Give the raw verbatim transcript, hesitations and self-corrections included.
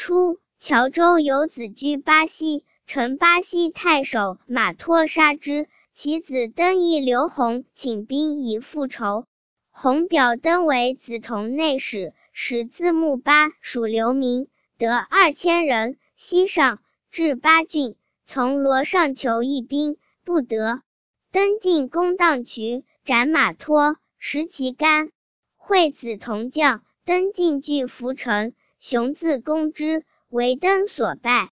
初，谯周有子居巴西，陈巴西太守马托杀之，其子登邑刘弘请兵以复仇。弘表登为梓潼内史，使字幕巴属流民，得二千人，西上，至巴郡，从罗上求议兵，不得。登进攻荡渠，斩马托，食其肝。会梓潼将，登进据涪城，雄自攻之，为登所败。